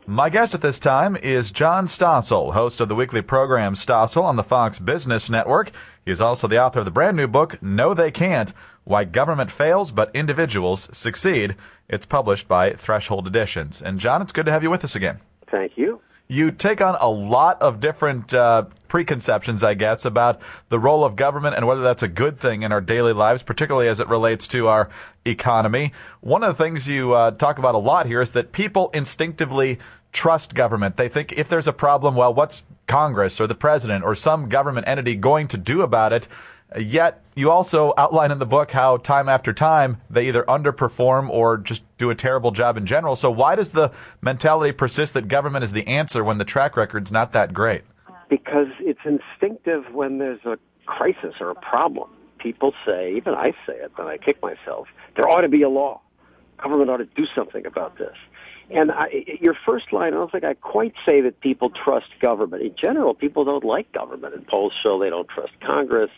My guest at this time is John Stossel, host of the weekly program Stossel on the Fox Business Network. He is also the author of the brand new book, No They Can't, Why Government Fails But Individuals Succeed. It's published by Threshold Editions. And John, it's good to have you with us again. Thank you. You take on a lot of different preconceptions, I guess, about the role of government and whether that's a good thing in our daily lives, particularly as it relates to our economy. One of the things you talk about a lot here is that people instinctively trust government. They think if there's a problem, well, what's Congress or the president or some government entity going to do about it? Yet you also outline in the book how time after time they either underperform or just do a terrible job in general. So why does the mentality persist that government is the answer when the track record's not that great? Because it's instinctive when there's a crisis or a problem. People say, even I say it, then I kick myself, there ought to be a law. Government ought to do something about this. And your first line, I don't think I quite say that people trust government. In general, people don't like government. And polls show they don't trust Congress,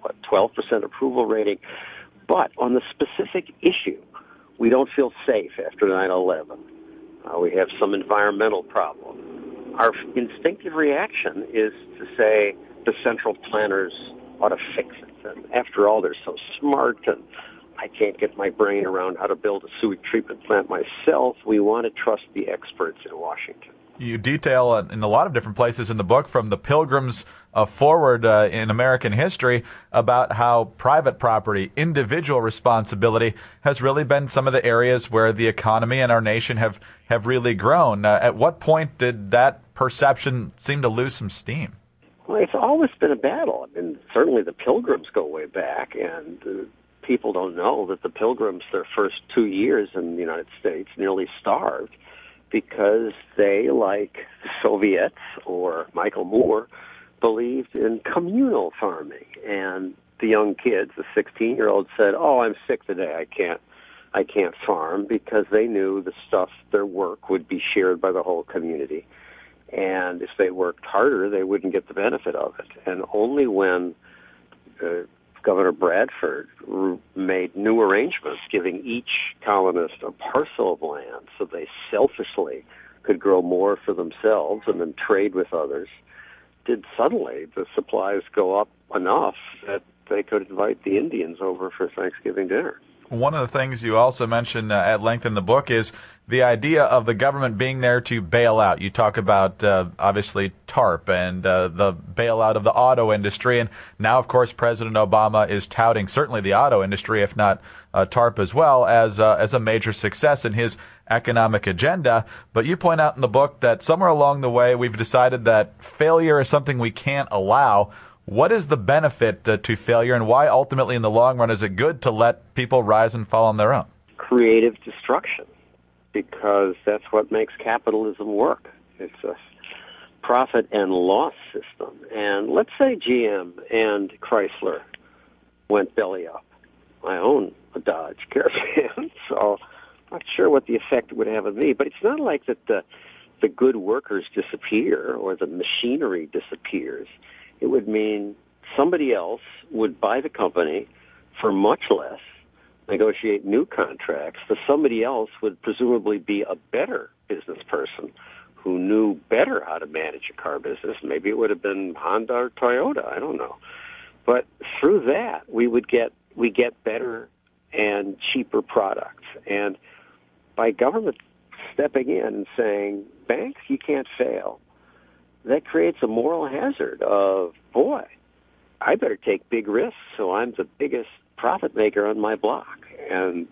12% approval rating. But on the specific issue, we don't feel safe after 9/11. We have some environmental problem. Our instinctive reaction is to say the central planners ought to fix it. And after all, they're so smart, and I can't get my brain around how to build a sewage treatment plant myself. We want to trust the experts in Washington. You detail in a lot of different places in the book, from the Pilgrims forward in American history, about how private property, individual responsibility has really been some of the areas where the economy and our nation have really grown. At what point did that perception seem to lose some steam? Well, it's always been a battle. I mean, certainly the Pilgrims go way back, and people don't know that the Pilgrims, their first 2 years in the United States, nearly starved because they, like the Soviets or Michael Moore, believed in communal farming. And the young kids, the 16-year-olds, said, "Oh, I'm sick today. I can't farm," because they knew the stuff, their work, would be shared by the whole community. And if they worked harder, they wouldn't get the benefit of it. And only when Governor Bradford made new arrangements, giving each colonist a parcel of land so they selfishly could grow more for themselves and then trade with others, did suddenly the supplies go up enough that they could invite the Indians over for Thanksgiving dinner. One of the things you also mention at length in the book is the idea of the government being there to bail out. You talk about, obviously, TARP and the bailout of the auto industry. And now, of course, President Obama is touting certainly the auto industry, if not TARP as well, as a major success in his economic agenda. But you point out in the book that somewhere along the way, we've decided that failure is something we can't allow. What is the benefit to failure, and why ultimately in the long run is it good to let people rise and fall on their own? Creative destruction, because that's what makes capitalism work. It's a profit and loss system. And let's say GM and Chrysler went belly up. I own a Dodge Caravan, so I'm not sure what the effect would have on me. But it's not like that the good workers disappear or the machinery disappears. It would mean somebody else would buy the company for much less, negotiate new contracts. The somebody else would presumably be a better business person who knew better how to manage a car business. Maybe it would have been Honda or Toyota, I don't know. But through that, we get better and cheaper products. And by government stepping in and saying, banks, you can't fail, that creates a moral hazard of, boy, I better take big risks so I'm the biggest profit maker on my block. And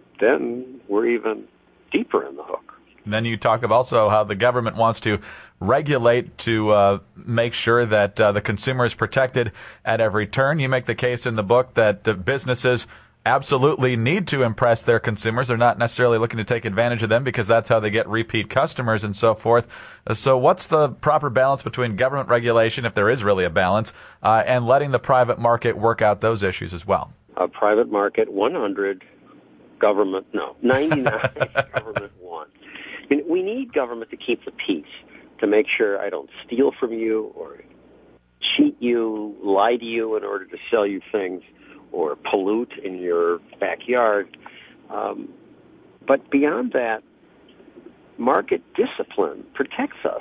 then we're even deeper in the hook. And then you talk of also how the government wants to regulate to make sure that the consumer is protected at every turn. You make the case in the book that businesses absolutely need to impress their consumers. They're not necessarily looking to take advantage of them because that's how they get repeat customers and so forth. So what's the proper balance between government regulation, if there is really a balance, and letting the private market work out those issues as well? A private market, 100, government, no, 99, government 1. I mean, we need government to keep the peace, to make sure I don't steal from you or cheat you, lie to you in order to sell you things, or pollute in your backyard. But beyond that, market discipline,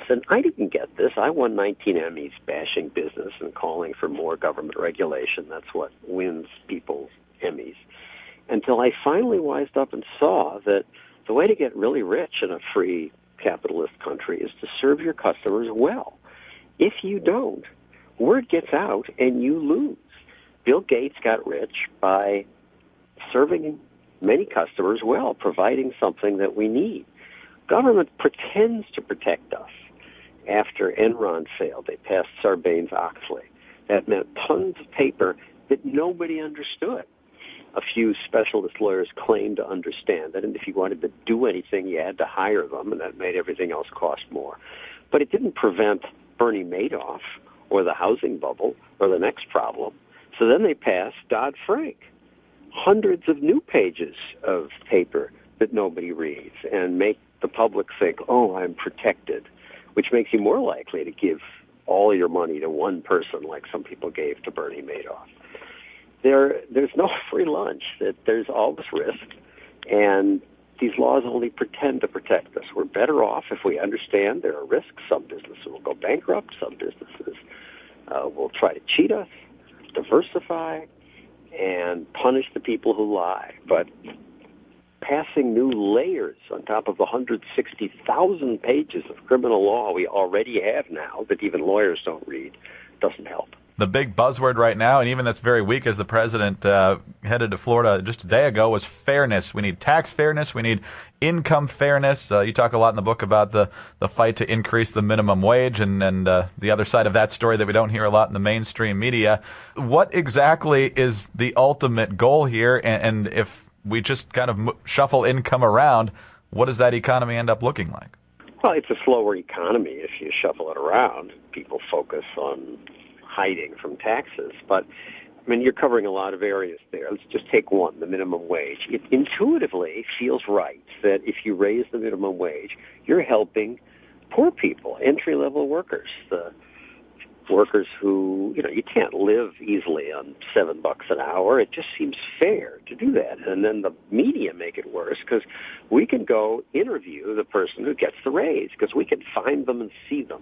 And I didn't get this. I won 19 Emmys bashing business and calling for more government regulation. That's what wins people's Emmys. Until I finally wised up and saw that the way to get really rich in a free capitalist country is to serve your customers well. If you don't, word gets out and you lose. Bill Gates got rich by serving many customers well, providing something that we need. Government pretends to protect us. After Enron failed, they passed Sarbanes-Oxley. That meant tons of paper that nobody understood. A few specialist lawyers claimed to understand it, and if you wanted to do anything, you had to hire them, and that made everything else cost more. But it didn't prevent Bernie Madoff or the housing bubble or the next problem. So then they passed Dodd-Frank. Hundreds of new pages of paper that nobody reads and make the public think, oh, I'm protected, which makes you more likely to give all your money to one person like some people gave to Bernie Madoff. There's no free lunch. There's always risk, and these laws only pretend to protect us. We're better off if we understand there are risks. Some businesses will go bankrupt. Some businesses will try to cheat us, diversify, and punish the people who lie. But passing new layers on top of the 160,000 pages of criminal law we already have now that even lawyers don't read doesn't help. The big buzzword right now, and even that's very weak as the president headed to Florida just a day ago, was fairness. We need tax fairness. We need income fairness. You talk a lot in the book about the fight to increase the minimum wage and the other side of that story that we don't hear a lot in the mainstream media. What exactly is the ultimate goal here? And if we just kind of shuffle income around, what does that economy end up looking like? Well, it's a slower economy if you shuffle it around. People focus on hiding from taxes. But, I mean, you're covering a lot of areas there. Let's just take one, the minimum wage. It intuitively feels right that if you raise the minimum wage, you're helping poor people, entry-level workers, the workers who, you can't live easily on $7 an hour. It just seems fair to do that. And then the media make it worse because we can go interview the person who gets the raise because we can find them and see them.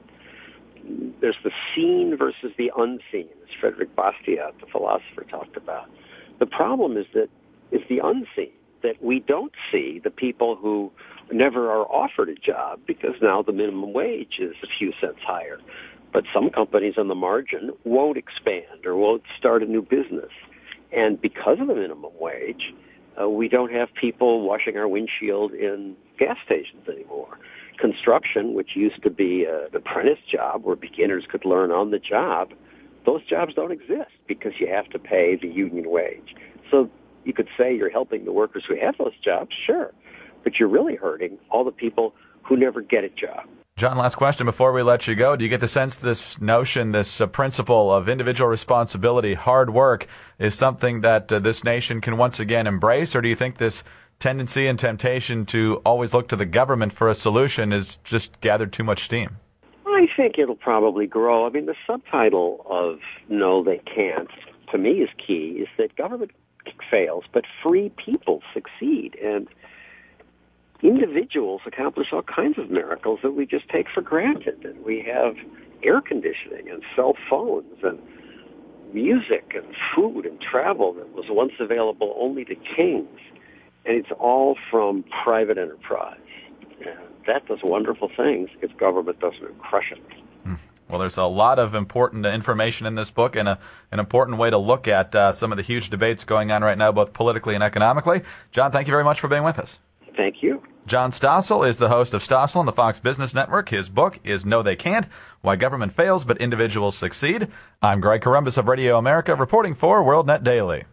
There's the seen versus the unseen, as Frederick Bastiat, the philosopher, talked about. The problem is that it's the unseen, that we don't see the people who never are offered a job because now the minimum wage is a few cents higher. But some companies on the margin won't expand or won't start a new business. And because of the minimum wage, we don't have people washing our windshield in gas stations anymore. Construction, which used to be an apprentice job where beginners could learn on the job, those jobs don't exist because you have to pay the union wage. So you could say you're helping the workers who have those jobs, sure, but you're really hurting all the people who never get a job. John, last question before we let you go. Do you get the sense this notion, this principle of individual responsibility, hard work, is something that this nation can once again embrace, or do you think this tendency and temptation to always look to the government for a solution has just gathered too much steam? I think it'll probably grow. I mean, the subtitle of No, They Can't, to me, is key, is that government fails, but free people succeed. And individuals accomplish all kinds of miracles that we just take for granted. And we have air conditioning and cell phones and music and food and travel that was once available only to kings. And it's all from private enterprise. And that does wonderful things if government doesn't crush it. Well, there's a lot of important information in this book and an important way to look at some of the huge debates going on right now, both politically and economically. John, thank you very much for being with us. Thank you. John Stossel is the host of Stossel on the Fox Business Network. His book is No, They Can't, Why Government Fails But Individuals Succeed. I'm Greg Corombos of Radio America, reporting for WorldNet Daily.